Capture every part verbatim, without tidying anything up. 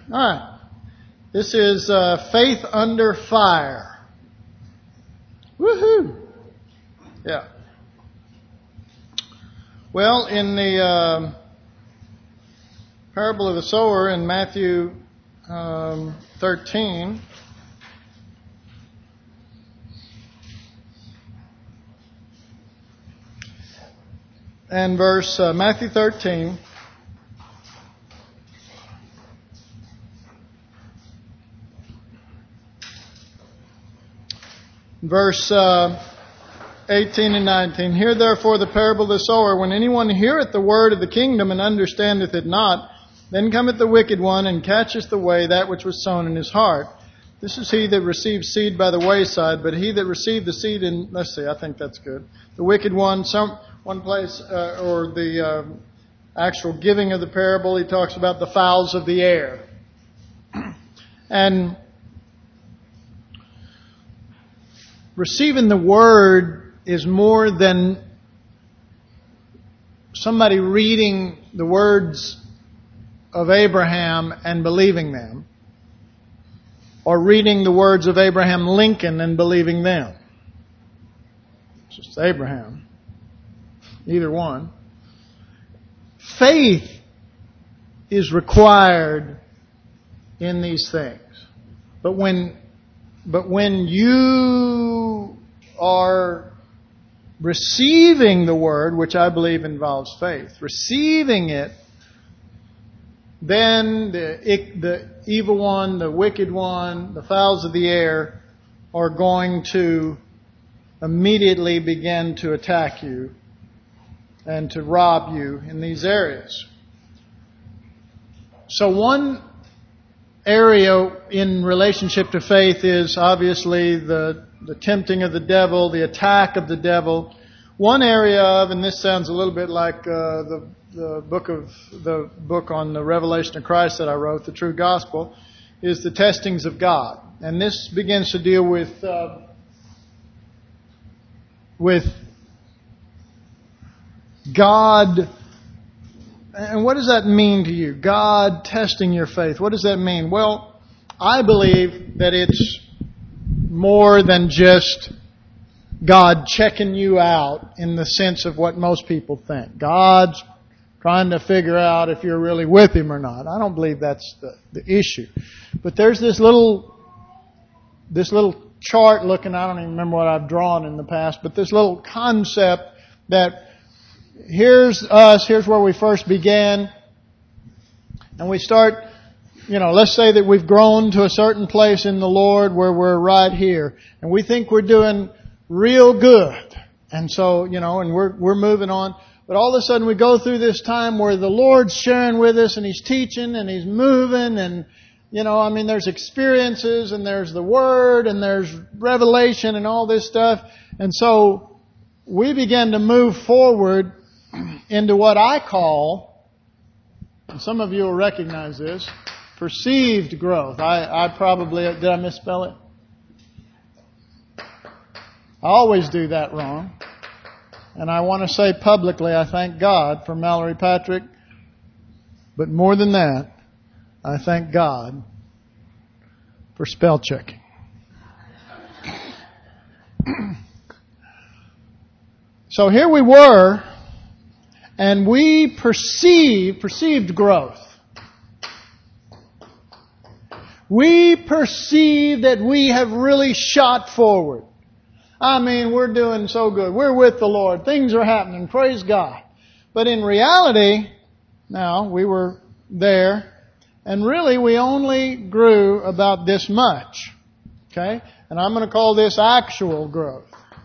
All right. This is uh, Faith Under Fire. Woohoo! Yeah. Well, in the uh, parable of the sower in Matthew um, thirteen, and verse uh, Matthew thirteen. Verse uh, eighteen and nineteen. Hear therefore the parable of the sower. When anyone heareth the word of the kingdom and understandeth it not, then cometh the wicked one and catcheth away that which was sown in his heart. This is he that receives seed by the wayside, but he that received the seed in, let's see, I think that's good. The wicked one, some one place, uh, or the uh, actual giving of the parable, he talks about the fowls of the air. And receiving the word is more than somebody reading the words of Abraham and believing them, or reading the words of Abraham Lincoln and believing them. It's just Abraham. Either one. Faith is required in these things. But when But when you are receiving the word, which I believe involves faith, receiving it, then the, the evil one, the wicked one, the fowls of the air are going to immediately begin to attack you and to rob you in these areas. So one area in relationship to faith is obviously the, the tempting of the devil, the attack of the devil. One area of, and this sounds a little bit like uh, the, the book of the book on the revelation of Christ that I wrote, The True Gospel, is the testings of God. And this begins to deal with uh, with God. And what does that mean to you? God testing your faith. What does that mean? Well, I believe that it's more than just God checking you out in the sense of what most people think. God's trying to figure out if you're really with Him or not. I don't believe that's the, the issue. But there's this little, this little chart looking, I don't even remember what I've drawn in the past, but this little concept that here's us, here's where we first began, and we start, you know, let's say that we've grown to a certain place in the Lord where we're right here, and we think we're doing real good, and so, you know, and we're we're moving on, but all of a sudden we go through this time where the Lord's sharing with us, and He's teaching, and He's moving, and, you know, I mean, there's experiences, and there's the Word, and there's revelation, and all this stuff, and so we begin to move forward into what I call, and some of you will recognize this, perceived growth. I, I probably, did I misspell it? I always do that wrong. And I want to say publicly, I thank God for Mallory Patrick. But more than that, I thank God for spell checking. So here we were, and we perceive, perceived growth. We perceive that we have really shot forward. I mean, we're doing so good. We're with the Lord. Things are happening. Praise God. But in reality, now, we were there, and really we only grew about this much. Okay? And I'm going to call this actual growth.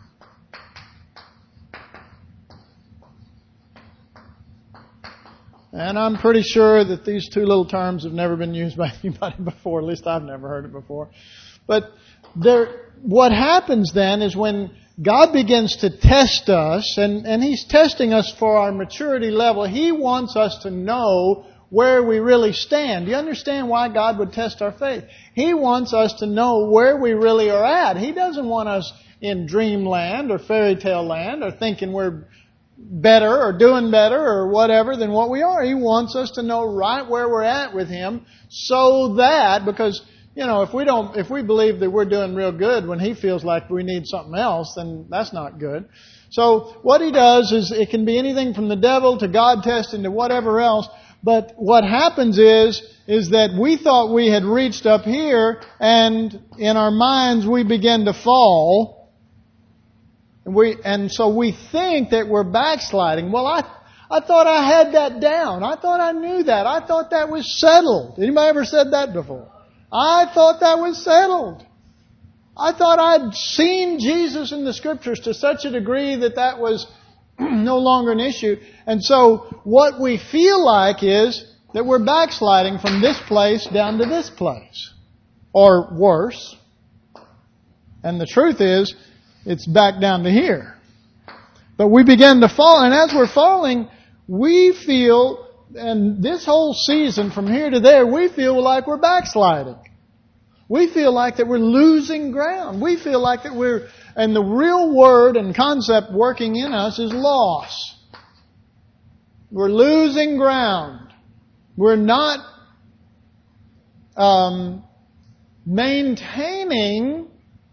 And I'm pretty sure that these two little terms have never been used by anybody before. At least I've never heard it before. But there, what happens then is when God begins to test us, and, and He's testing us for our maturity level, He wants us to know where we really stand. Do you understand why God would test our faith? He wants us to know where we really are at. He doesn't want us in dreamland or fairy tale land or thinking we're better or doing better or whatever than what we are. He wants us to know right where we're at with Him so that, because, you know, if we don't, if we believe that we're doing real good when He feels like we need something else, then that's not good. So what He does is it can be anything from the devil to God testing to whatever else. But what happens is, is that we thought we had reached up here, and in our minds we begin to fall. And we, and so we think that we're backsliding. Well, I, I thought I had that down. I thought I knew that. I thought that was settled. Anybody ever said that before? I thought that was settled. I thought I'd seen Jesus in the Scriptures to such a degree that that was no longer an issue. And so what we feel like is that we're backsliding from this place down to this place. Or worse. And the truth is, it's back down to here. But we begin to fall, and as we're falling, we feel, and this whole season from here to there, we feel like we're backsliding. We feel like that we're losing ground. We feel like that we're, and the real word and concept working in us is loss. We're losing ground. We're not um, maintaining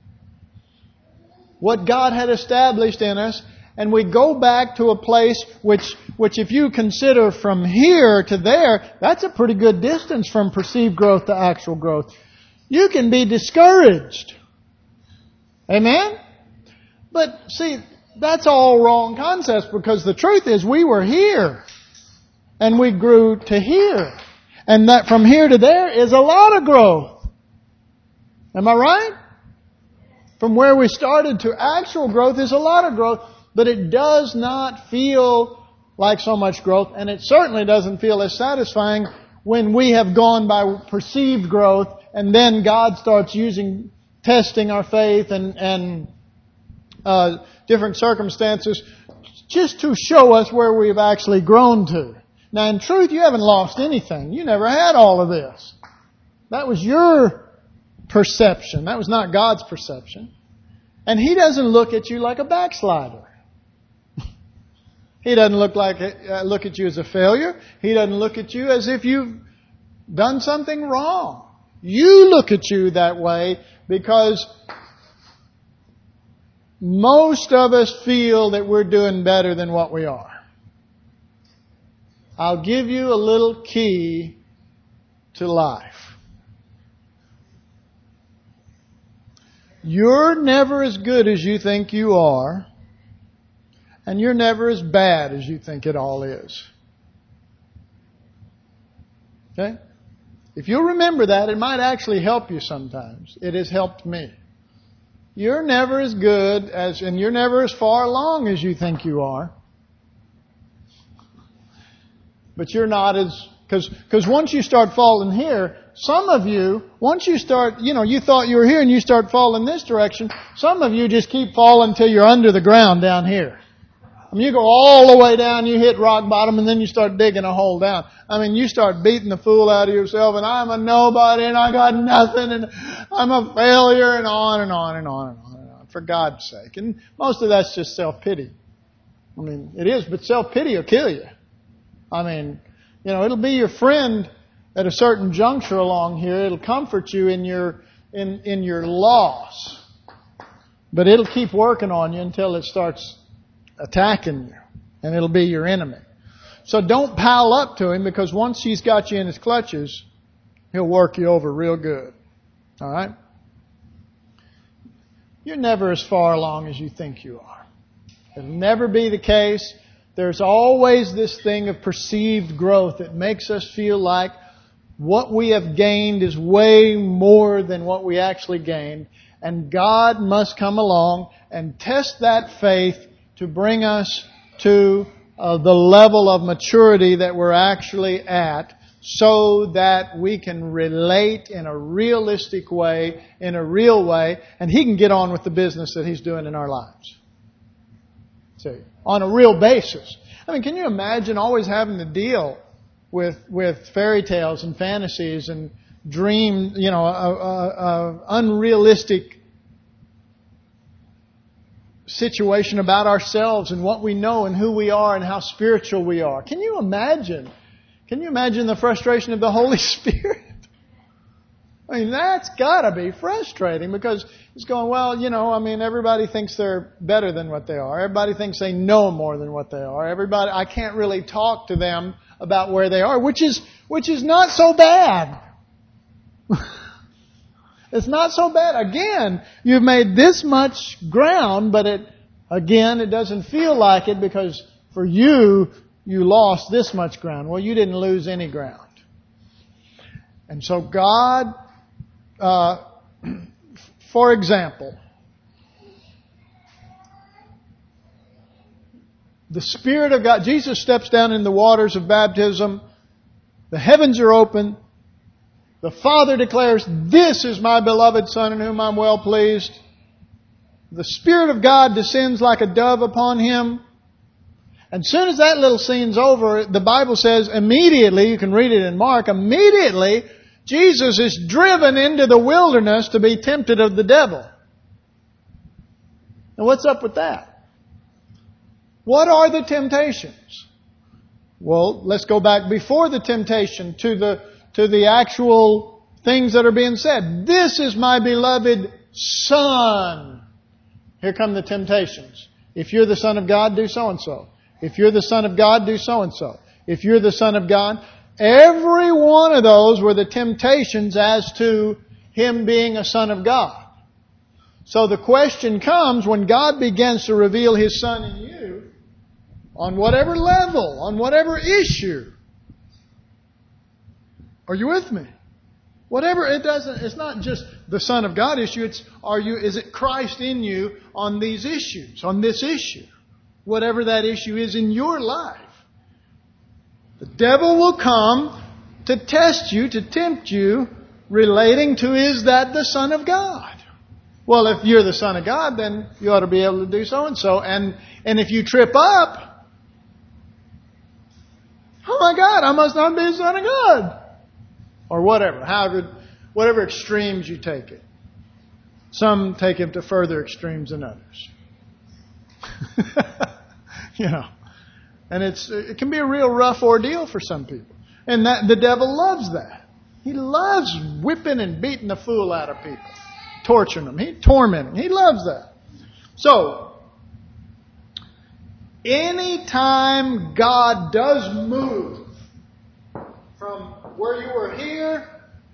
what God had established in us, and we go back to a place which, which if you consider from here to there, that's a pretty good distance from perceived growth to actual growth. You can be discouraged. Amen? But see, that's all wrong concepts, because the truth is we were here and we grew to here. And that from here to there is a lot of growth. Am I right? From where we started to actual growth is a lot of growth, but it does not feel like so much growth, and it certainly doesn't feel as satisfying when we have gone by perceived growth, and then God starts using, testing our faith and, and uh, different circumstances just to show us where we've actually grown to. Now, in truth, you haven't lost anything. You never had all of this. That was your perception. That was not God's perception. And He doesn't look at you like a backslider. He doesn't look like uh, look at you as a failure. He doesn't look at you as if you've done something wrong. You look at you that way because most of us feel that we're doing better than what we are. I'll give you a little key to life. You're never as good as you think you are, and you're never as bad as you think it all is. Okay? If you'll remember that, it might actually help you sometimes. It has helped me. You're never as good as, and you're never as far along as you think you are. But you're not as, because because once you start falling here, some of you, once you start, you know, you thought you were here and you start falling this direction, some of you just keep falling until you're under the ground down here. I mean, you go all the way down, you hit rock bottom, and then you start digging a hole down. I mean, you start beating the fool out of yourself, and I'm a nobody, and I got nothing, and I'm a failure, and on and on and on and on and on. For God's sake. And most of that's just self-pity. I mean, it is, but self-pity will kill you. I mean, you know, it'll be your friend at a certain juncture along here. It'll comfort you in your in in your loss. But it'll keep working on you until it starts attacking you. And it'll be your enemy. So don't pile up to him, because once he's got you in his clutches, he'll work you over real good. All right? You're never as far along as you think you are. It'll never be the case. There's always this thing of perceived growth that makes us feel like what we have gained is way more than what we actually gained. And God must come along and test that faith to bring us to uh, the level of maturity that we're actually at, so that we can relate in a realistic way, in a real way, and He can get on with the business that He's doing in our lives. See, on a real basis. I mean, can you imagine always having to deal with with fairy tales and fantasies and dream, you know, uh, uh, uh, unrealistic situation about ourselves and what we know and who we are and how spiritual we are. Can you imagine? Can you imagine the frustration of the Holy Spirit? I mean, that's got to be frustrating because it's going, well, you know, I mean, everybody thinks they're better than what they are. Everybody thinks they know more than what they are. Everybody, I can't really talk to them about where they are, which is, which is not so bad. It's not so bad. Again, you've made this much ground, but it, again, it doesn't feel like it because for you, you lost this much ground. Well, you didn't lose any ground. And so God, uh, for example, the Spirit of God, Jesus steps down in the waters of baptism. The heavens are open. The Father declares, "This is my beloved Son in whom I'm well pleased." The Spirit of God descends like a dove upon Him. And soon as that little scene's over, the Bible says immediately, you can read it in Mark, immediately Jesus is driven into the wilderness to be tempted of the devil. And what's up with that? What are the temptations? Well, let's go back before the temptation to the to the actual things that are being said. This is my beloved Son. Here come the temptations. If you're the Son of God, do so and so. If you're the Son of God, do so and so. If you're the Son of God, every one of those were the temptations as to Him being a Son of God. So the question comes when God begins to reveal His Son in you, on whatever level, on whatever issue. Are you with me? Whatever, it doesn't, it's not just the Son of God issue, it's, are you, is it Christ in you on these issues, on this issue? Whatever that issue is in your life. The devil will come to test you, to tempt you, relating to, is that the Son of God? Well, if you're the Son of God, then you ought to be able to do so and so. And, and if you trip up, oh my God, I must not be the Son of God. Or whatever, however, whatever extremes you take it. Some take it to further extremes than others. You know, and it's it can be a real rough ordeal for some people, and that the devil loves that. He loves whipping and beating the fool out of people, torturing them, he tormenting. He loves that. So, anytime God does move from where you were here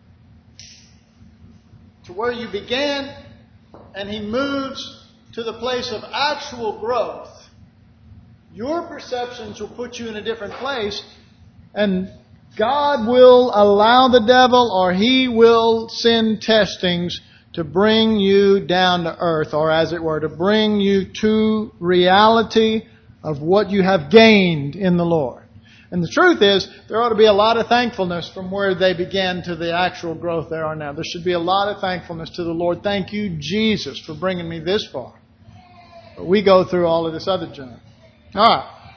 to where you began, and He moves to the place of actual growth, your perceptions will put you in a different place, and God will allow the devil, or He will send testings to bring you down to earth, or as it were, to bring you to reality of what you have gained in the Lord. And the truth is, there ought to be a lot of thankfulness from where they began to the actual growth they are now. There should be a lot of thankfulness to the Lord. Thank you, Jesus, for bringing me this far. But we go through all of this other junk. All right.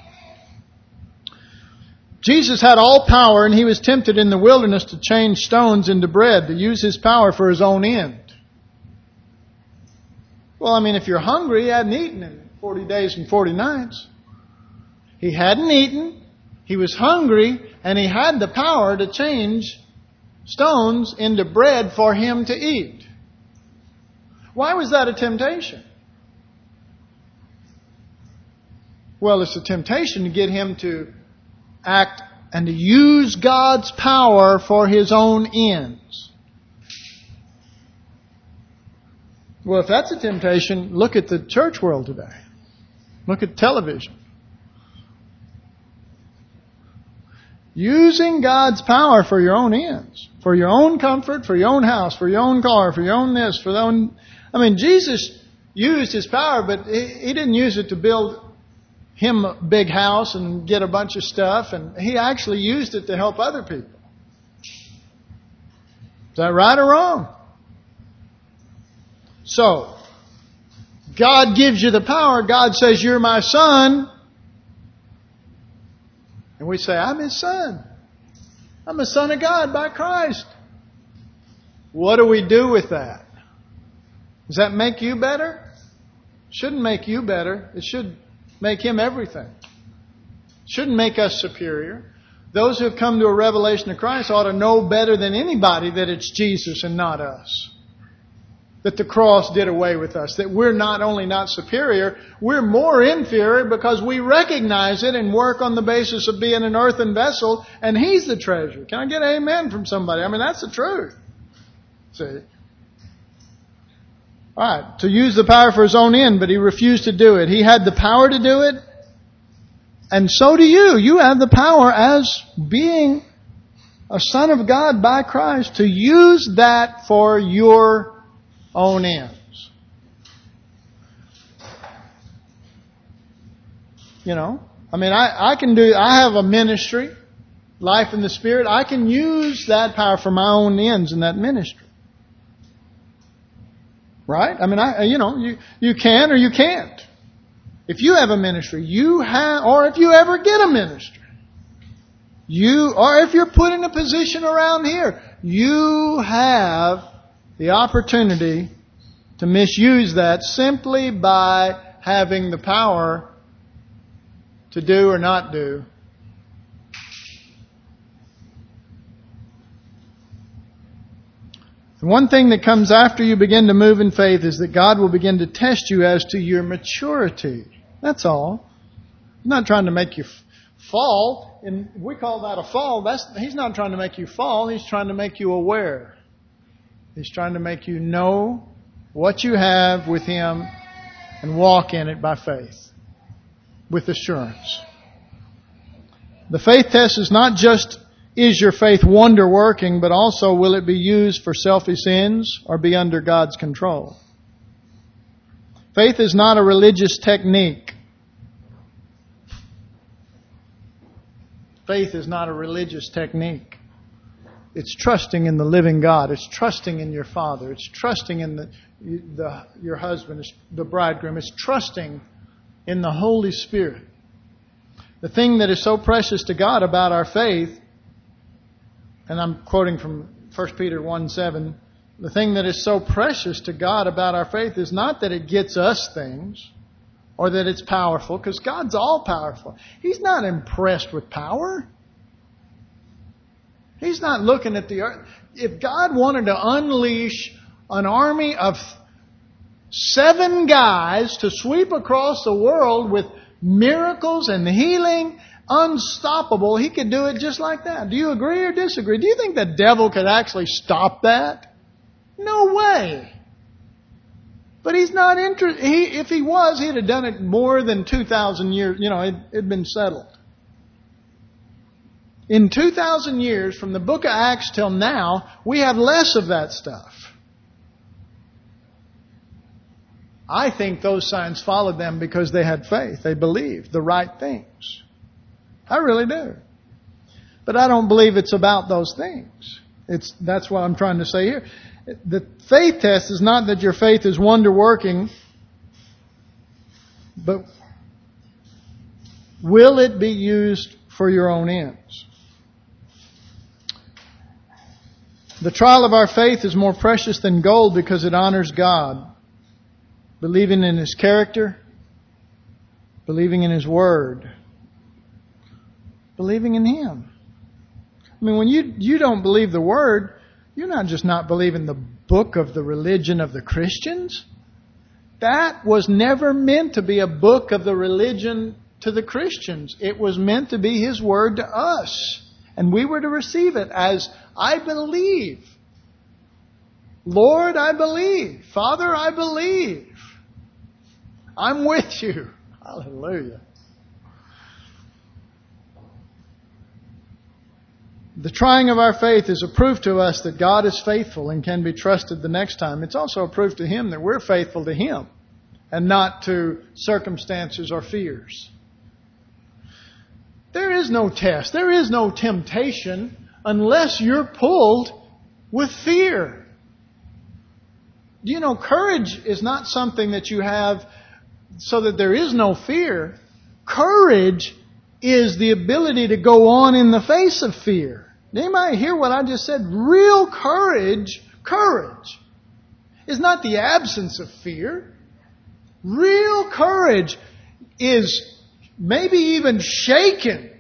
Jesus had all power, and He was tempted in the wilderness to change stones into bread, to use His power for His own end. Well, I mean, if you're hungry, He hadn't eaten in forty days and forty nights. He hadn't eaten. He was hungry, and He had the power to change stones into bread for Him to eat. Why was that a temptation? Well, it's a temptation to get Him to act and to use God's power for His own ends. Well, if that's a temptation, look at the church world today. Look at television. Using God's power for your own ends. For your own comfort, for your own house, for your own car, for your own this, for your own... I mean, Jesus used His power, but He didn't use it to build Him a big house and get a bunch of stuff. And He actually used it to help other people. Is that right or wrong? So, God gives you the power. God says, "You're my son." And we say, "I'm His son. I'm a son of God by Christ." What do we do with that? Does that make you better? Shouldn't make you better. It should make Him everything. Shouldn't make us superior. Those who have come to a revelation of Christ ought to know better than anybody that it's Jesus and not us. That the cross did away with us. That we're not only not superior, we're more inferior because we recognize it and work on the basis of being an earthen vessel and He's the treasure. Can I get an amen from somebody? I mean, that's the truth. See? Alright, to use the power for His own end, but He refused to do it. He had the power to do it. And so do you. You have the power as being a son of God by Christ to use that for your own ends. You know, I mean, I, I can do, I have a ministry, Life in the Spirit. I can use that power for my own ends in that ministry. Right? I mean, I, you know, you, you can or you can't. If you have a ministry, you have, or if you ever get a ministry, you, or if you're put in a position around here, you have the opportunity to misuse that simply by having the power to do or not do. The one thing that comes after you begin to move in faith is that God will begin to test you as to your maturity. That's all. He's not trying to make you f- fall. And we call that a fall. That's, He's not trying to make you fall. He's trying to make you aware. He's trying to make you know what you have with Him and walk in it by faith with assurance. The faith test is not just, is your faith wonder working, but also will it be used for selfish ends or be under God's control? Faith is not a religious technique. Faith is not a religious technique. It's trusting in the living God. It's trusting in your Father. It's trusting in the, the your husband, it's the bridegroom. It's trusting in the Holy Spirit. The thing that is so precious to God about our faith, and I'm quoting from First Peter one seven, the thing that is so precious to God about our faith is not that it gets us things or that it's powerful, because God's all powerful. He's not impressed with power. He's not looking at the earth. If God wanted to unleash an army of seven guys to sweep across the world with miracles and healing, unstoppable, He could do it just like that. Do you agree or disagree? Do you think the devil could actually stop that? No way. But He's not interested. He, if He was, He'd have done it more than two thousand years. You know, it had been settled. In two thousand years, from the book of Acts till now, we have less of that stuff. I think those signs followed them because they had faith. They believed the right things. I really do. But I don't believe it's about those things. It's, that's what I'm trying to say here. The faith test is not that your faith is wonder working, but will it be used for your own ends? The trial of our faith is more precious than gold because it honors God. Believing in His character, believing in His Word, believing in Him. I mean, when you, you don't believe the Word, you're not just not believing the book of the religion of the Christians. That was never meant to be a book of the religion to the Christians. It was meant to be His Word to us. And we were to receive it as, I believe. Lord, I believe. Father, I believe. I'm with you. Hallelujah. The trying of our faith is a proof to us that God is faithful and can be trusted the next time. It's also a proof to Him that we're faithful to Him and not to circumstances or fears. There is no test. There is no temptation unless you're pulled with fear. Do you know, courage is not something that you have so that there is no fear. Courage is the ability to go on in the face of fear. Did anybody hear what I just said? Real courage, courage, is not the absence of fear. Real courage is maybe even shaken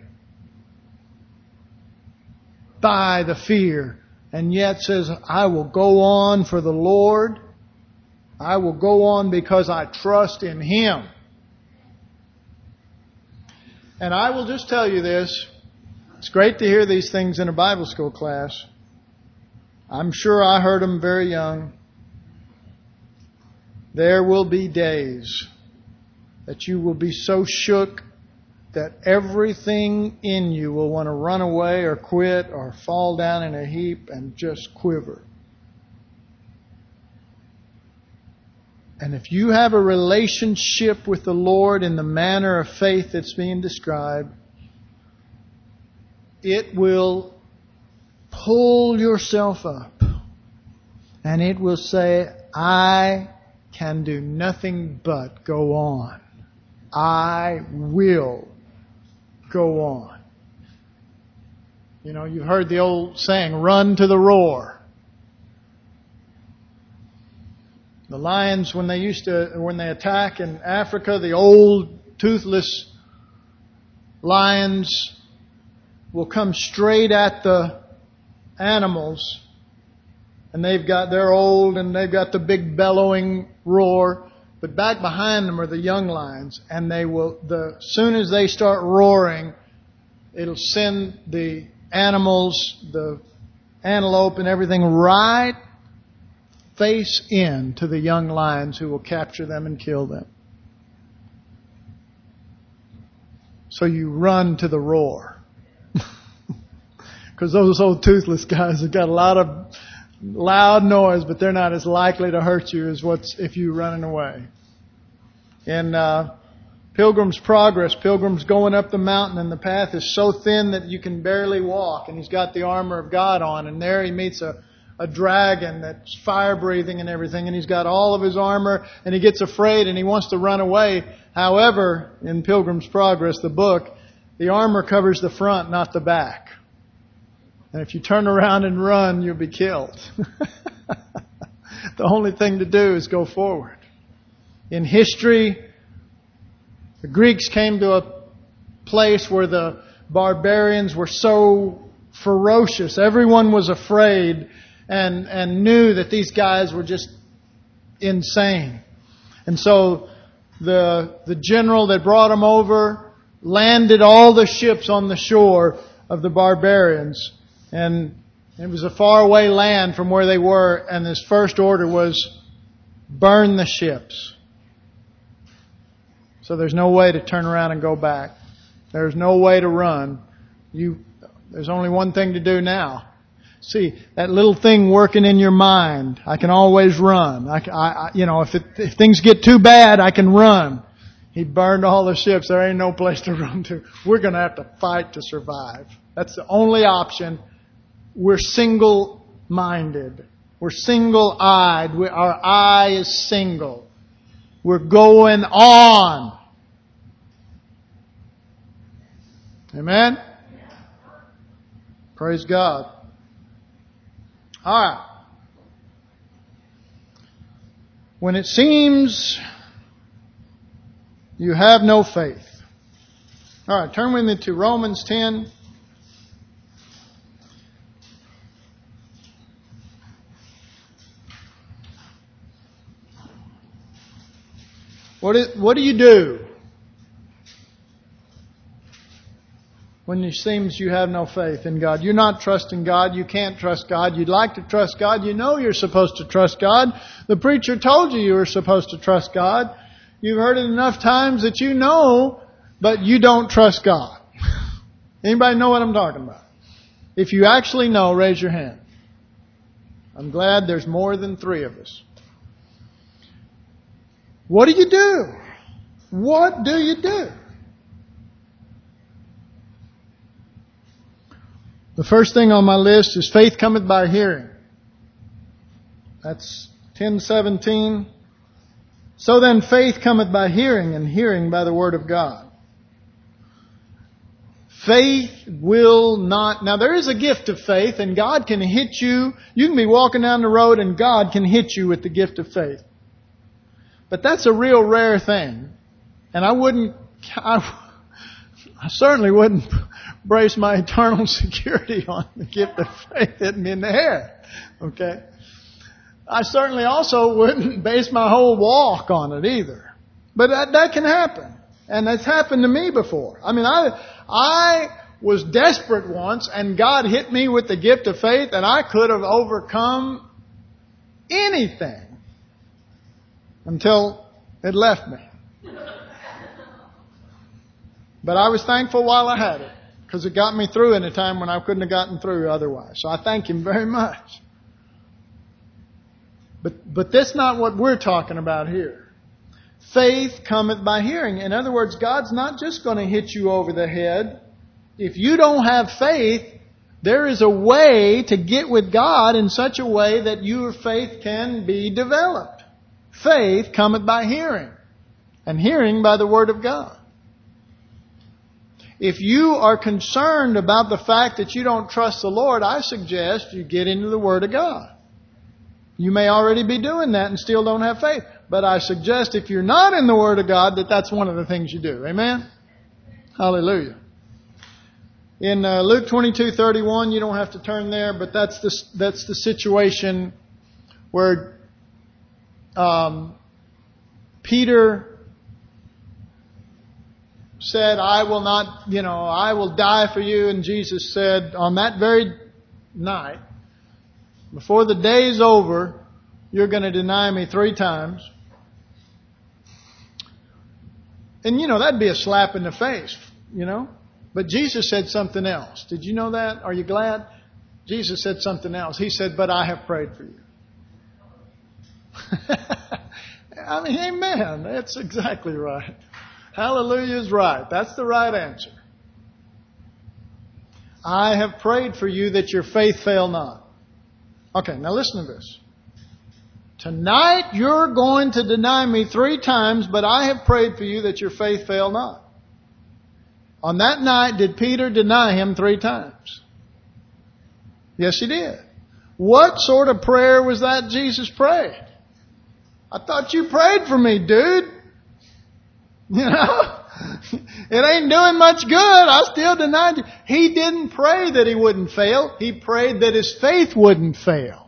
by the fear, and yet says, I will go on for the Lord. I will go on because I trust in Him. And I will just tell you this. It's great to hear these things in a Bible school class. I'm sure I heard them very young. There will be days that you will be so shook that everything in you will want to run away or quit or fall down in a heap and just quiver. And if you have a relationship with the Lord in the manner of faith that's being described, it will pull yourself up and it will say, I can do nothing but go on. I will go on. You know, you've heard the old saying, run to the roar. The lions, when they used to, when they attack in Africa, the old toothless lions will come straight at the animals, and they've got, they're old and they've got the big bellowing roar, but back behind them are the young lions, and they will, the, soon as they start roaring, it'll send the animals, the antelope and everything right face in to the young lions who will capture them and kill them. So you run to the roar. Because those old toothless guys have got a lot of loud noise, but they're not as likely to hurt you as what's if you're running away. In uh, Pilgrim's Progress, Pilgrim's going up the mountain and the path is so thin that you can barely walk, and he's got the armor of God on, and there he meets a a dragon that's fire-breathing and everything, and he's got all of his armor, and he gets afraid and he wants to run away. However, in Pilgrim's Progress, the book, the armor covers the front, not the back. And if you turn around and run, you'll be killed. The only thing to do is go forward. In history, the Greeks came to a place where the barbarians were so ferocious. Everyone was afraid and and knew that these guys were just insane. And so the the general that brought them over landed all the ships on the shore of the barbarians. And it was a faraway land from where they were, and his first order was burn the ships. So there's no way to turn around and go back. There's no way to run. You There's only one thing to do now. See, that little thing working in your mind, I can always run. I, I you know, if, it, if things get too bad, I can run. He burned all the ships. There ain't no place to run to. We're going to have to fight to survive. That's the only option. We're single-minded. We're single-eyed. We, our eye is single. We're going on. Amen? Praise God. All right. When it seems you have no faith. All right, turn with me to Romans ten. What is, what do you do when it seems you have no faith in God? You're not trusting God. You can't trust God. You'd like to trust God. You know you're supposed to trust God. The preacher told you you were supposed to trust God. You've heard it enough times that you know, but you don't trust God. Anybody know what I'm talking about? If you actually know, raise your hand. I'm glad there's more than three of us. What do you do? What do you do? The first thing on my list is faith cometh by hearing. That's ten seventeen. So then faith cometh by hearing, and hearing by the word of God. Faith will not... Now there is a gift of faith, and God can hit you. You can be walking down the road and God can hit you with the gift of faith. But that's a real rare thing. And I wouldn't, I, I certainly wouldn't brace my eternal security on the gift of faith hitting me in the head. Okay? I certainly also wouldn't base my whole walk on it either. But that, that can happen. And that's happened to me before. I mean, I, I was desperate once and God hit me with the gift of faith and I could have overcome anything until it left me. But I was thankful while I had it because it got me through in a time when I couldn't have gotten through otherwise. So I thank Him very much. But, but that's not what we're talking about here. Faith cometh by hearing. In other words, God's not just going to hit you over the head. If you don't have faith, there is a way to get with God in such a way that your faith can be developed. Faith cometh by hearing, and hearing by the Word of God. If you are concerned about the fact that you don't trust the Lord, I suggest you get into the Word of God. You may already be doing that and still don't have faith. But I suggest if you're not in the Word of God, that that's one of the things you do. Amen? Hallelujah. In uh, Luke twenty-two thirty-one, you don't have to turn there, but that's the, that's the situation where um, Peter said, I will not, you know, I will die for you. And Jesus said, on that very night, before the day's over, you're going to deny me three times. And, you know, that'd be a slap in the face, you know. But Jesus said something else. Did you know that? Are you glad? Jesus said something else. He said, but I have prayed for you. I mean, amen. That's exactly right. Hallelujah is right. That's the right answer. I have prayed for you that your faith fail not. Okay, now listen to this. Tonight you're going to deny me three times, but I have prayed for you that your faith fail not. On that night, did Peter deny Him three times? Yes, he did. What sort of prayer was that Jesus prayed? I thought you prayed for me, dude. You know, it ain't doing much good. I still denied you. He didn't pray that he wouldn't fail. He prayed that his faith wouldn't fail.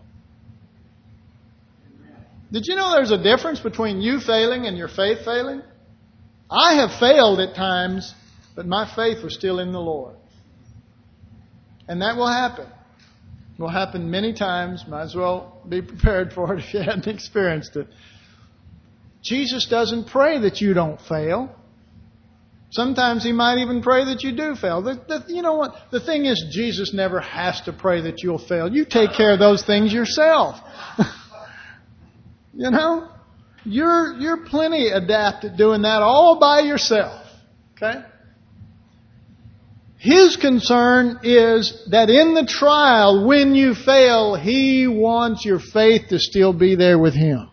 Did you know there's a difference between you failing and your faith failing? I have failed at times, but my faith was still in the Lord. And that will happen. It will happen many times. Might as well be prepared for it if you hadn't experienced it. Jesus doesn't pray that you don't fail. Sometimes He might even pray that you do fail. The, the, you know what? The thing is, Jesus never has to pray that you'll fail. You take care of those things yourself. You know? You're, you're plenty adept at doing that all by yourself. Okay? His concern is that in the trial, when you fail, He wants your faith to still be there with Him.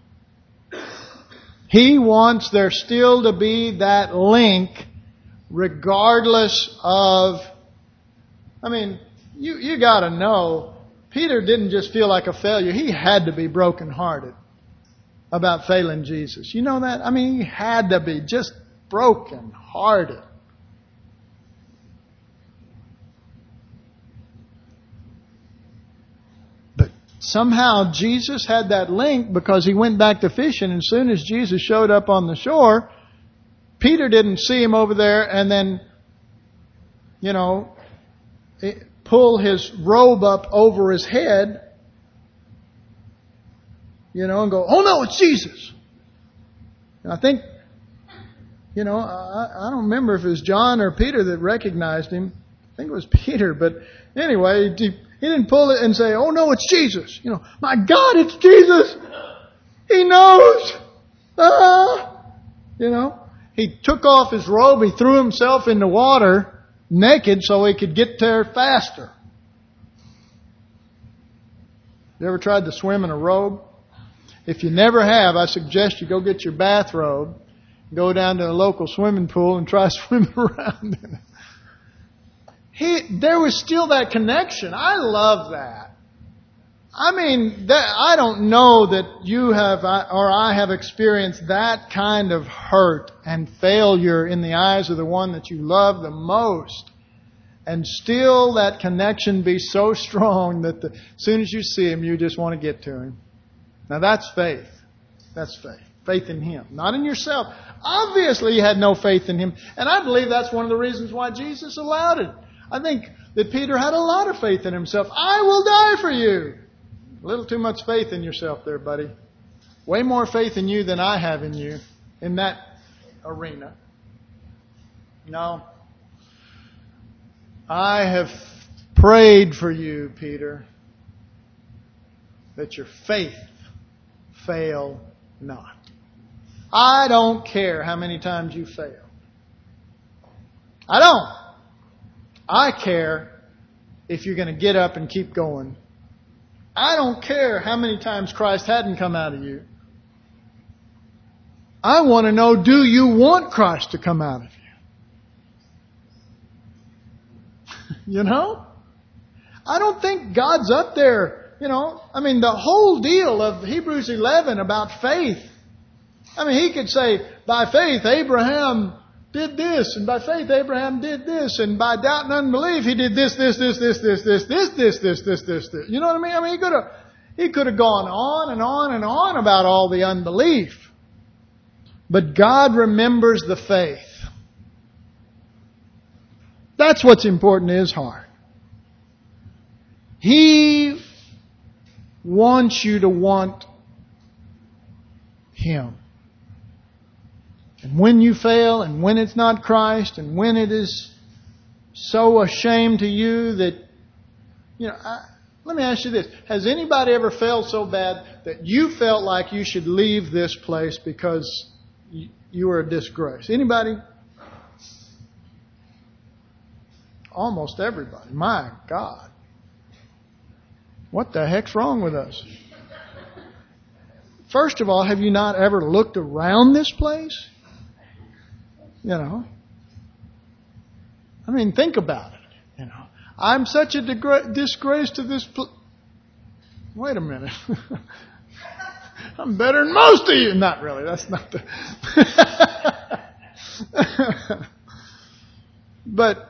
He wants there still to be that link regardless of... I mean, you, you got to know, Peter didn't just feel like a failure. He had to be brokenhearted about failing Jesus. You know that? I mean, he had to be just brokenhearted. But somehow Jesus had that link because he went back to fishing. And as soon as Jesus showed up on the shore, Peter didn't see him over there and then, you know, pull his robe up over his head, you know, and go, oh no, it's Jesus. And I think, you know, I, I don't remember if it was John or Peter that recognized him. I think it was Peter. But anyway, he, he didn't pull it and say, oh no, it's Jesus. You know, my God, it's Jesus. He knows. Ah, you know, he took off his robe. He threw himself in the water naked so he could get there faster. You ever tried to swim in a robe? If you never have, I suggest you go get your bathrobe, go down to a local swimming pool and try swimming around in it. He, there was still that connection. I love that. I mean, that, I don't know that you have or I have experienced that kind of hurt and failure in the eyes of the one that you love the most. And still that connection be so strong that the, as soon as you see him, you just want to get to him. Now that's faith. That's faith. Faith in him, not in yourself. Obviously you had no faith in him. And I believe that's one of the reasons why Jesus allowed it. I think that Peter had a lot of faith in himself. I will die for you. A little too much faith in yourself there, buddy. Way more faith in you than I have in you in that arena. No. I have prayed for you, Peter, that your faith fail not. I don't care how many times you fail. I don't. I care if you're going to get up and keep going. I don't care how many times Christ hadn't come out of you. I want to know, do you want Christ to come out of you? You know? I don't think God's up there, you know. I mean, the whole deal of Hebrews eleven about faith. I mean, he could say, by faith Abraham did this, and by faith Abraham did this, and by doubt and unbelief he did this, this, this, this, this, this, this, this, this, this, this, this. You know what I mean? I mean, he could have, he could have gone on and on and on about all the unbelief. But God remembers the faith. That's what's important to his heart. He wants you to want him. And when you fail, and when it's not Christ, and when it is so a shame to you that, you know, I, let me ask you this. Has anybody ever failed so bad that you felt like you should leave this place because you, you were a disgrace? Anybody? Almost everybody. My God. What the heck's wrong with us? First of all, have you not ever looked around this place? You know. I mean, think about it. You know. I'm such a degra- disgrace to this place. Wait a minute. I'm better than most of you. Not really. That's not the... But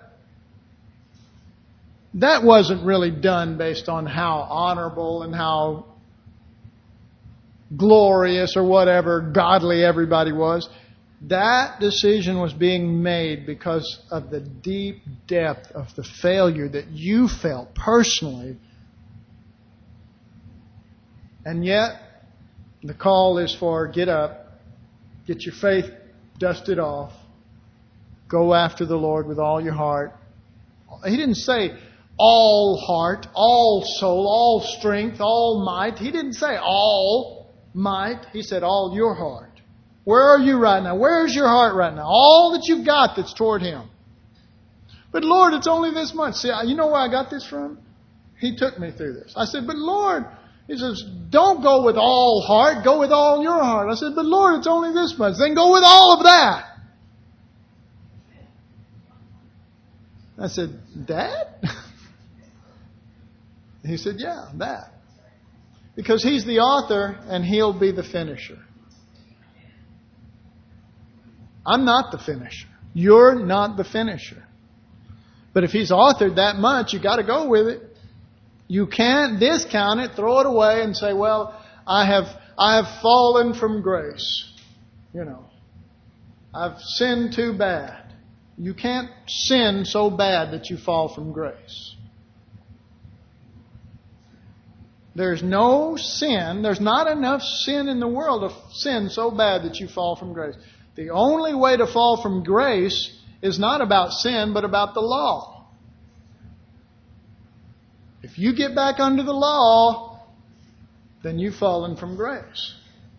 that wasn't really done based on how honorable and how glorious or whatever godly everybody was. That decision was being made because of the deep depth of the failure that you felt personally. And yet, the call is for get up, get your faith dusted off, go after the Lord with all your heart. He didn't say all heart, all soul, all strength, all might. He didn't say all might. He said all your heart. Where are you right now? Where's your heart right now? All that you've got that's toward him. But Lord, it's only this much. See, you know where I got this from? He took me through this. I said, but Lord, he says, don't go with all heart, go with all your heart. I said, but Lord, it's only this much. Then go with all of that. I said, Dad? He said, yeah, that. Because he's the author and he'll be the finisher. I'm not the finisher. You're not the finisher. But if he's authored that much, you got to go with it. You can't discount it, throw it away and say, well, I have I have fallen from grace. You know, I've sinned too bad. You can't sin so bad that you fall from grace. There's no sin, there's not enough sin in the world to sin so bad that you fall from grace. The only way to fall from grace is not about sin, but about the law. If you get back under the law, then you've fallen from grace.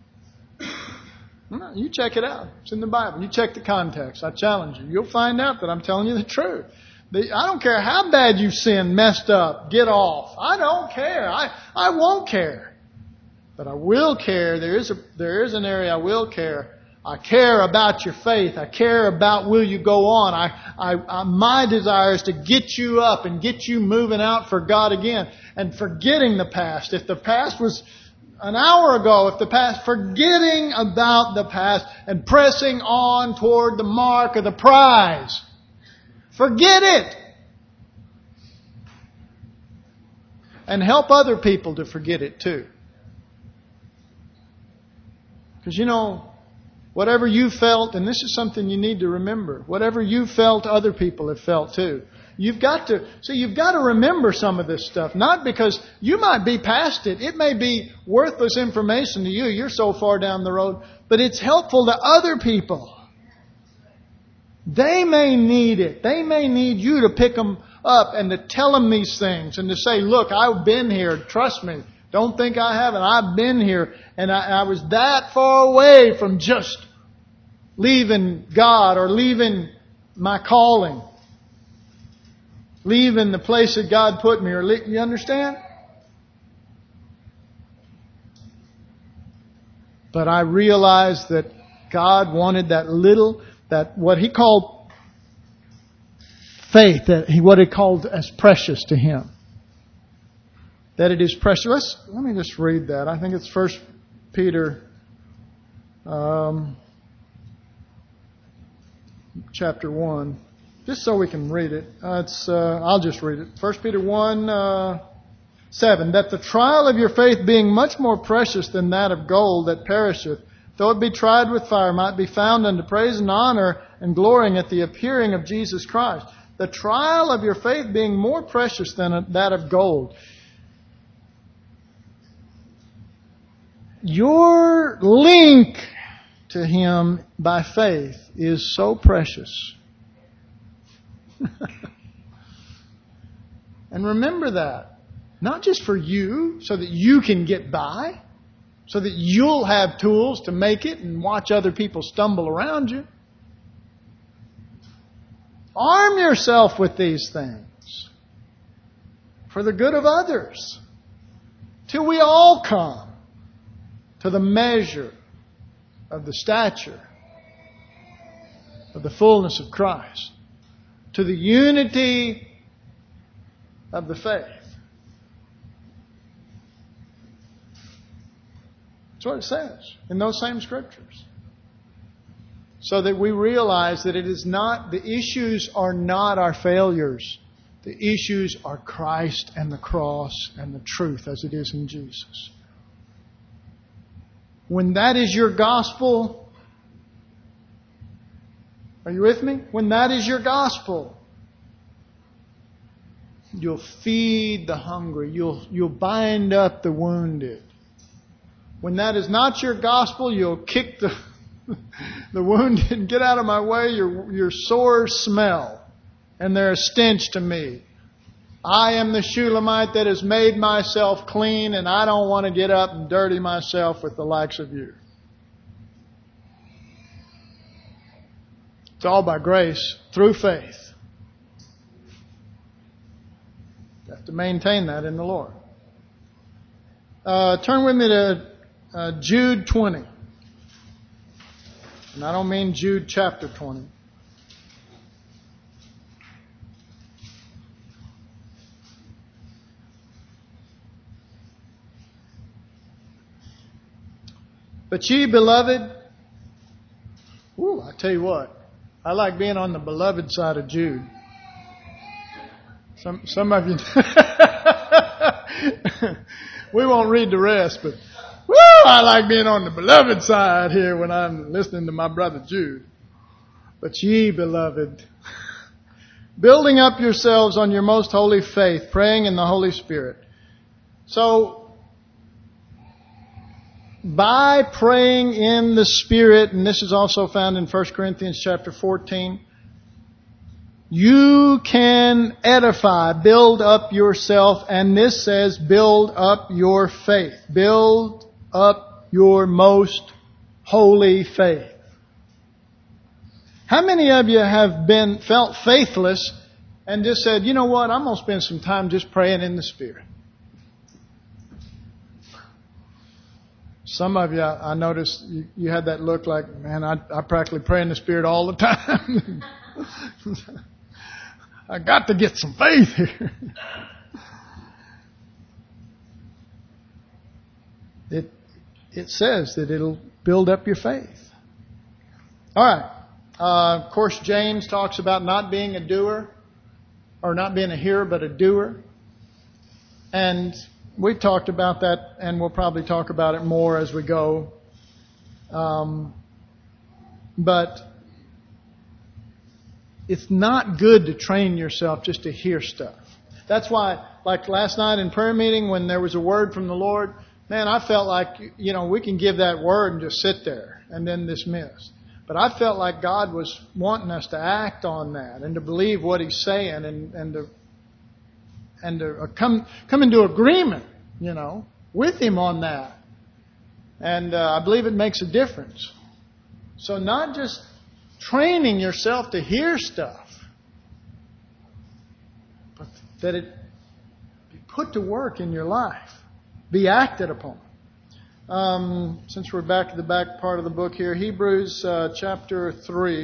You check it out. It's in the Bible. You check the context. I challenge you. You'll find out that I'm telling you the truth. I don't care how bad you've sinned, messed up, get off. I don't care. I, I won't care. But I will care. There is a, there is an area I will care I care about your faith. I care about will you go on. I, I, I, my desire is to get you up and get you moving out for God again and forgetting the past. If the past was an hour ago, if the past, forgetting about the past and pressing on toward the mark of the prize. Forget it. And help other people to forget it too. Because you know, whatever you felt, and this is something you need to remember, whatever you felt, other people have felt too. You've got to, so you've got to remember some of this stuff. Not because you might be past it. It may be worthless information to you. You're so far down the road. But it's helpful to other people. They may need it. They may need you to pick them up and to tell them these things and to say, look, I've been here. Trust me. Don't think I haven't. I've been here. And I, I was that far away from just leaving God or leaving my calling. Leaving the place that God put me. Or you understand? But I realized that God wanted that little, that what He called faith, that he, what He called as precious to Him. That it is precious. Let's, let me just read that. I think it's First Peter um, chapter one. Just so we can read it. Uh, it's uh, I'll just read it. First Peter one, uh, seven. That the trial of your faith being much more precious than that of gold that perisheth, though it be tried with fire, might be found unto praise and honor and glorying at the appearing of Jesus Christ. The trial of your faith being more precious than that of gold. Your link to Him by faith is so precious. And remember that. Not just for you, so that you can get by, so that you'll have tools to make it and watch other people stumble around you. Arm yourself with these things for the good of others, till we all come to the measure of the stature of the fullness of Christ, to the unity of the faith. That's what it says in those same scriptures. So that we realize that it is not, the issues are not our failures. The issues are Christ and the cross and the truth as it is in Jesus. When that is your gospel, are you with me? When that is your gospel, you'll feed the hungry. You'll, you'll bind up the wounded. When that is not your gospel, you'll kick the, the wounded and get out of my way. Your, your sores smell and they're a stench to me. I am the Shulamite that has made myself clean, and I don't want to get up and dirty myself with the likes of you. It's all by grace, through faith. You have to maintain that in the Lord. Uh, turn with me to uh, Jude twenty. And I don't mean Jude chapter twenty. But ye, beloved, ooh, I tell you what, I like being on the beloved side of Jude. Some some of you, we won't read the rest, but woo, I like being on the beloved side here when I'm listening to my brother Jude. But ye, beloved, building up yourselves on your most holy faith, praying in the Holy Spirit. So, by praying in the Spirit, and this is also found in First Corinthians chapter fourteen, you can edify, build up yourself, and this says build up your faith. Build up your most holy faith. How many of you have been felt faithless and just said, you know what, I'm going to spend some time just praying in the Spirit? Some of you, I noticed you, you had that look like, man, I, I practically pray in the Spirit all the time. I got to get some faith here. It it says that it'll build up your faith. All right. Uh, of course, James talks about not being a doer, or not being a hearer, but a doer. And we've talked about that, and we'll probably talk about it more as we go. Um, but it's not good to train yourself just to hear stuff. That's why, like last night in prayer meeting, when there was a word from the Lord, man, I felt like, you know, we can give that word and just sit there and then dismiss. But I felt like God was wanting us to act on that and to believe what He's saying and, and to and to come come into agreement, you know, with Him on that. And uh, I believe it makes a difference. So not just training yourself to hear stuff, but that it be put to work in your life, be acted upon. Um, since we're back to the back part of the book here, Hebrews uh, chapter three.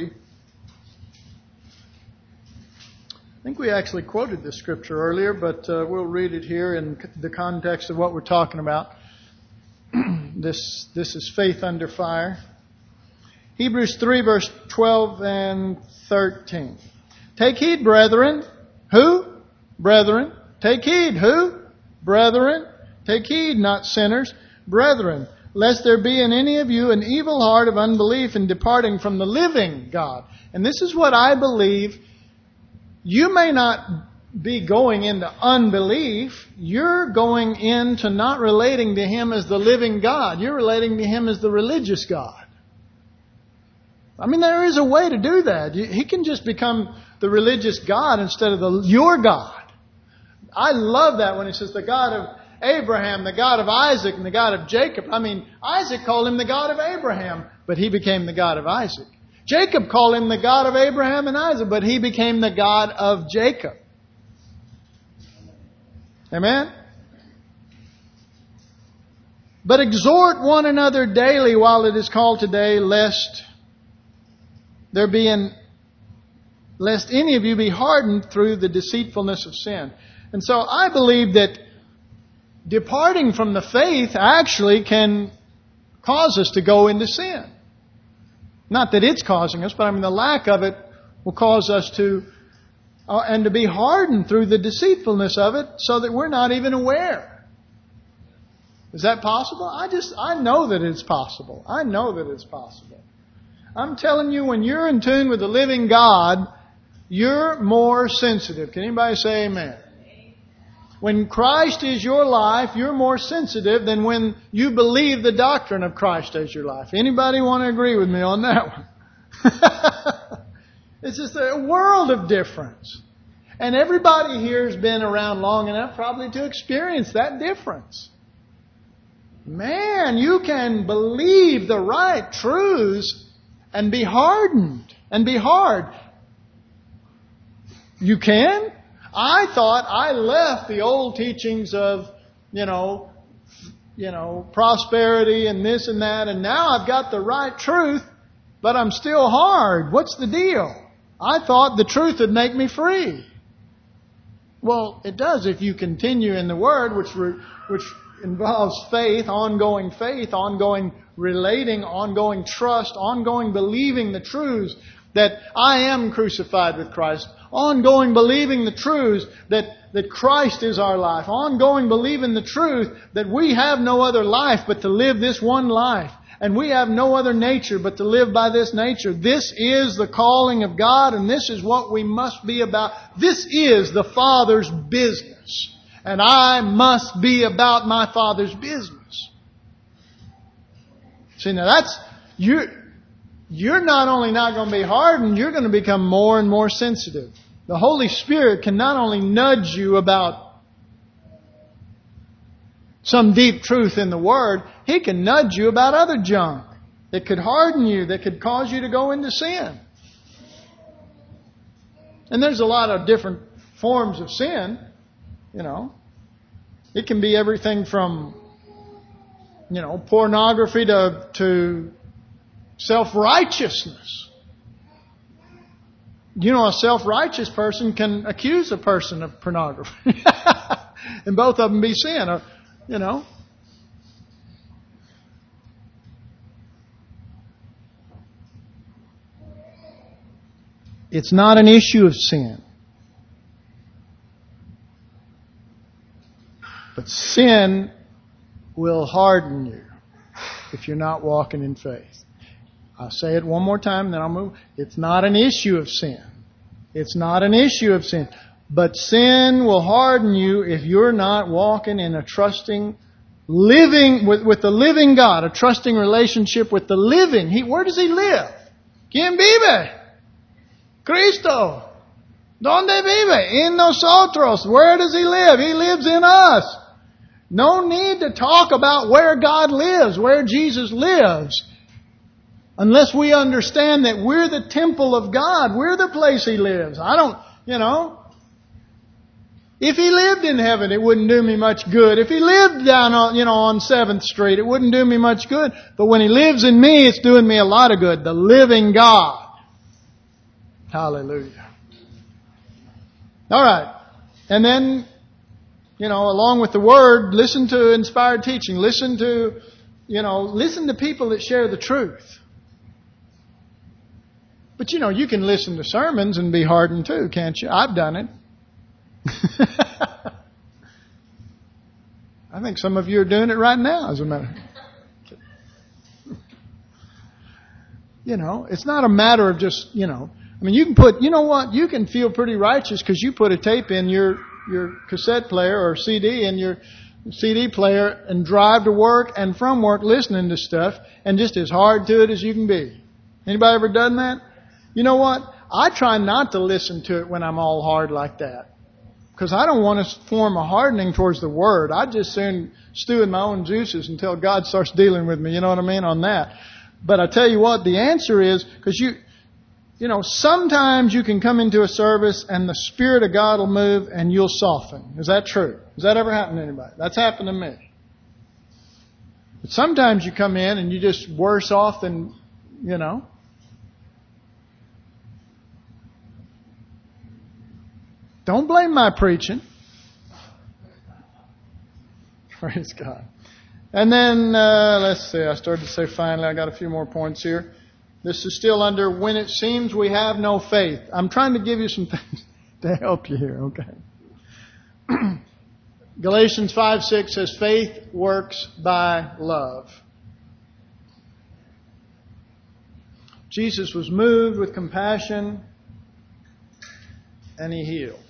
I think we actually quoted this scripture earlier, but uh, we'll read it here in the context of what we're talking about. this this is faith under fire. Hebrews three, verse twelve and thirteen. Take heed, brethren. Who? Brethren. Take heed. Who? Brethren. Take heed, not sinners. Brethren, lest there be in any of you an evil heart of unbelief in departing from the living God. And this is what I believe. You may not be going into unbelief. You're going into not relating to Him as the living God. You're relating to Him as the religious God. I mean, there is a way to do that. He can just become the religious God instead of the your God. I love that when He says the God of Abraham, the God of Isaac, and the God of Jacob. I mean, Isaac called Him the God of Abraham, but he became the God of Isaac. Jacob called Him the God of Abraham and Isaac, but he became the God of Jacob. Amen? But exhort one another daily while it is called today, lest there be an, lest any of you be hardened through the deceitfulness of sin. And so I believe that departing from the faith actually can cause us to go into sin. Not that it's causing us, but I mean the lack of it will cause us to, uh, and to be hardened through the deceitfulness of it so that we're not even aware. Is that possible? I just, I know that it's possible. I know that it's possible. I'm telling you, when you're in tune with the living God, you're more sensitive. Can anybody say amen? When Christ is your life, you're more sensitive than when you believe the doctrine of Christ as your life. Anybody want to agree with me on that one? It's just a world of difference. And everybody here has been around long enough probably to experience that difference. Man, you can believe the right truths and be hardened and be hard. You can? I thought I left the old teachings of, you know, you know, prosperity and this and that, and now I've got the right truth, but I'm still hard. What's the deal? I thought the truth would make me free. Well, it does if you continue in the Word, which re- which involves faith, ongoing faith, ongoing relating, ongoing trust, ongoing believing the truths that I am crucified with Christ. Ongoing believing the truths that, that Christ is our life. Ongoing believing the truth that we have no other life but to live this one life. And we have no other nature but to live by this nature. This is the calling of God, and this is what we must be about. This is the Father's business. And I must be about my Father's business. See, now that's, you. You're not only not going to be hardened, you're going to become more and more sensitive. The Holy Spirit can not only nudge you about some deep truth in the Word, He can nudge you about other junk that could harden you, that could cause you to go into sin. And there's a lot of different forms of sin, you know. It can be everything from you know, pornography to, to self-righteousness. You know, a self-righteous person can accuse a person of pornography. And both of them be sin, or, you know. It's not an issue of sin. But sin will harden you if you're not walking in faith. I'll say it one more time, then I'll move. It's not an issue of sin. It's not an issue of sin. But sin will harden you if you're not walking in a trusting, living, with, with the living God, a trusting relationship with the living. He, where does He live? ¿Quién vive? Cristo. ¿Dónde vive? En nosotros. Where does He live? He lives in us. No need to talk about where God lives, where Jesus lives, unless we understand that we're the temple of God. We're the place He lives. I don't, you know. If He lived in heaven, it wouldn't do me much good. If He lived down on, you know, on seventh Street, it wouldn't do me much good. But when He lives in me, it's doing me a lot of good. The living God. Hallelujah. All right. And then, you know, along with the Word, listen to inspired teaching. Listen to, you know, listen to people that share the truth. But, you know, you can listen to sermons and be hardened too, can't you? I've done it. I think some of you are doing it right now, as a matter of fact. You know, it's not a matter of just, you know, I mean, you can put, you know what, you can feel pretty righteous because you put a tape in your, your cassette player or C D in your C D player and drive to work and from work listening to stuff and just as hard to it as you can be. Anybody ever done that? You know what? I try not to listen to it when I'm all hard like that. Because I don't want to form a hardening towards the Word. I just soon stew in my own juices until God starts dealing with me. You know what I mean on that. But I tell you what, the answer is, because you, you know, sometimes you can come into a service and the Spirit of God will move and you'll soften. Is that true? Has that ever happened to anybody? That's happened to me. But sometimes you come in and you just worse off than, you know. Don't blame my preaching. Praise God. And then, uh, let's see, I started to say finally, I got a few more points here. This is still under when it seems we have no faith. I'm trying to give you some things to help you here, okay? Galatians five six says, faith works by love. Jesus was moved with compassion and He healed.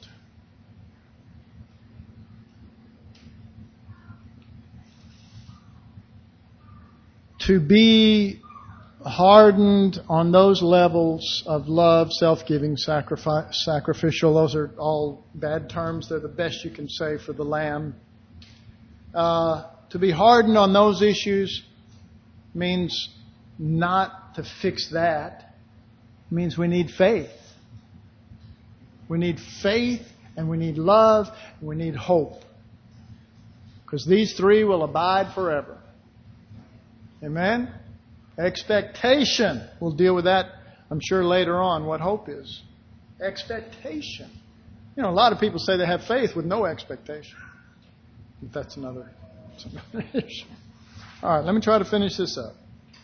To be hardened on those levels of love, self-giving, sacrifice, sacrificial, those are all bad terms. They're the best you can say for the Lamb. Uh, to be hardened on those issues means not to fix that. It means we need faith. We need faith and we need love and we need hope. Because these three will abide forever. Amen? Expectation. We'll deal with that, I'm sure, later on, what hope is. Expectation. You know, a lot of people say they have faith with no expectation. But that's another, that's another issue. All right, let me try to finish this up.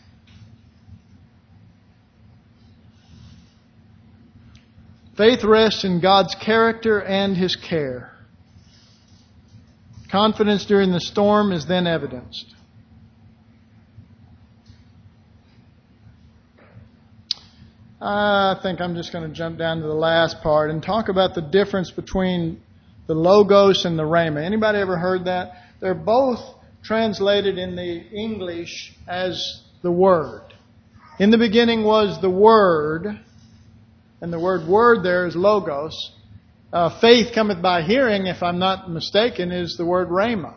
Faith rests in God's character and His care. Confidence during the storm is then evidenced. I think I'm just going to jump down to the last part and talk about the difference between the Logos and the Rhema. Anybody ever heard that? They're both translated in the English as the Word. In the beginning was the Word, and the word word there is Logos. Uh, faith cometh by hearing, if I'm not mistaken, is the word Rhema.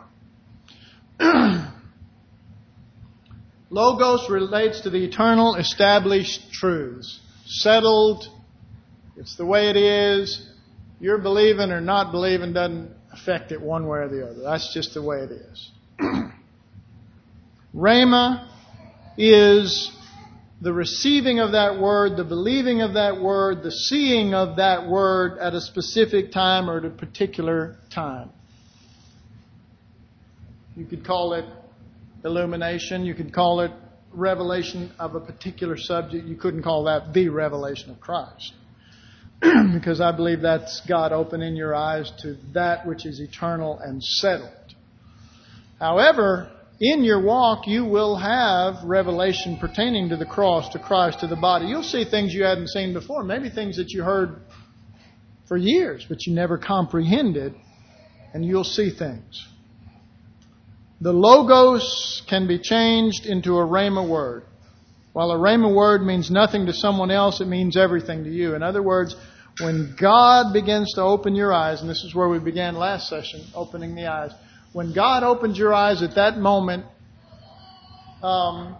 Logos relates to the eternal established truths. Settled. It's the way it is. Your believing or not believing doesn't affect it one way or the other. That's just the way it is. Rhema is the receiving of that word, the believing of that word, the seeing of that word at a specific time or at a particular time. You could call it illumination. You could call it revelation of a particular subject. You couldn't call that the revelation of Christ. Because I believe that's God opening your eyes to that which is eternal and settled. However, in your walk, you will have revelation pertaining to the cross, to Christ, to the body. You'll see things you hadn't seen before. Maybe things that you heard for years, but you never comprehended. And you'll see things. The Logos can be changed into a Rhema word. While a Rhema word means nothing to someone else, it means everything to you. In other words, when God begins to open your eyes, and this is where we began last session, opening the eyes. When God opens your eyes at that moment, um,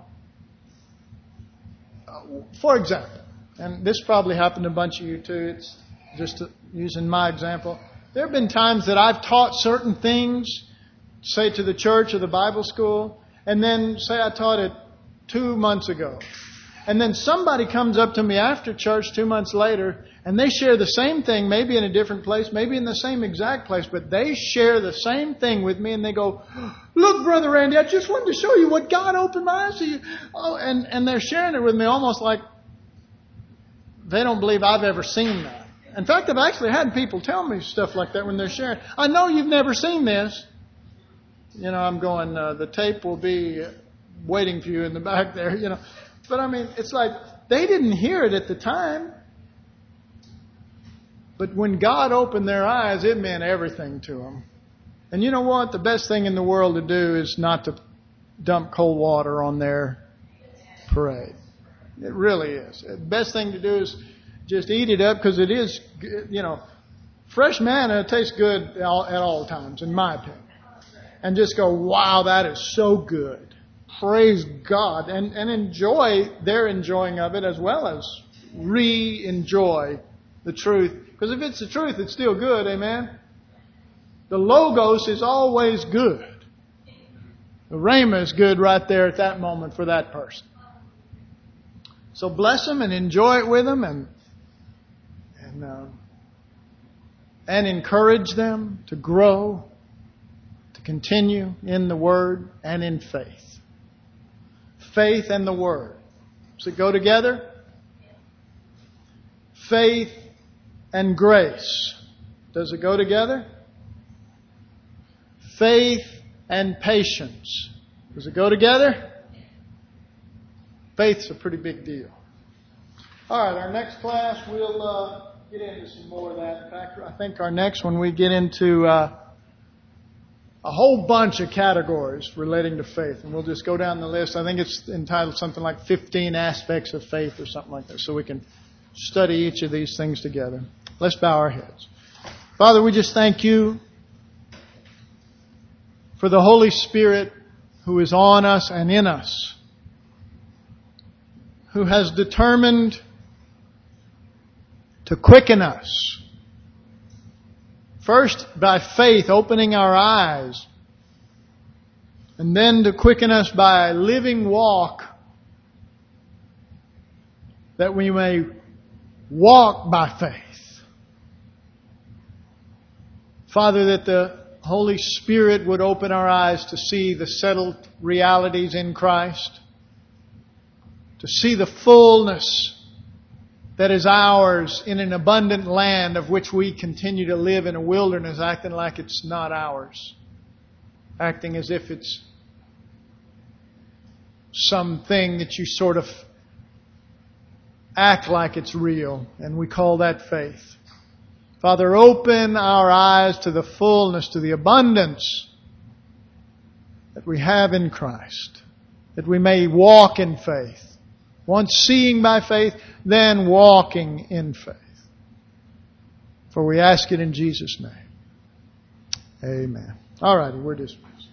for example, and this probably happened to a bunch of you too, it's just to, using my example. There have been times that I've taught certain things, say to the church or the Bible school, and then say I taught it two months ago. And then somebody comes up to me after church two months later, and they share the same thing, maybe in a different place, maybe in the same exact place, but they share the same thing with me, and they go, "Look, Brother Randy, I just wanted to show you what God opened my eyes to you." Oh, and, and they're sharing it with me almost like they don't believe I've ever seen that. In fact, I've actually had people tell me stuff like that when they're sharing. "I know you've never seen this." You know, I'm going, uh, the tape will be waiting for you in the back there, you know. But I mean, it's like they didn't hear it at the time. But when God opened their eyes, it meant everything to them. And you know what? The best thing in the world to do is not to dump cold water on their parade. It really is. The best thing to do is just eat it up, because it is, you know, fresh manna tastes good at all times, in my opinion. And just go, wow, that is so good. Praise God. And, and enjoy their enjoying of it, as well as re-enjoy the truth. Because if it's the truth, it's still good, amen? The Logos is always good. The Rhema is good right there at that moment for that person. So bless them and enjoy it with them, and and uh, and encourage them to grow, to continue in the Word and in faith. Faith and the Word. Does it go together? Faith and grace. Does it go together? Faith and patience. Does it go together? Faith's a pretty big deal. All right, our next class, we'll uh, get into some more of that. In fact, I think our next one, we get into uh, a whole bunch of categories relating to faith. And we'll just go down the list. I think it's entitled something like fifteen aspects of faith or something like that. So we can study each of these things together. Let's bow our heads. Father, we just thank you for the Holy Spirit who is on us and in us, who has determined to quicken us. First, by faith, opening our eyes, and then to quicken us by a living walk, that we may walk by faith. Father, that the Holy Spirit would open our eyes to see the settled realities in Christ, to see the fullness that is ours in an abundant land of which we continue to live in a wilderness, acting like it's not ours, acting as if it's something that you sort of act like it's real, and we call that faith. Father, open our eyes to the fullness, to the abundance that we have in Christ, that we may walk in faith. Once seeing by faith, then walking in faith. For we ask it in Jesus' name. Amen. All righty, we're dismissed.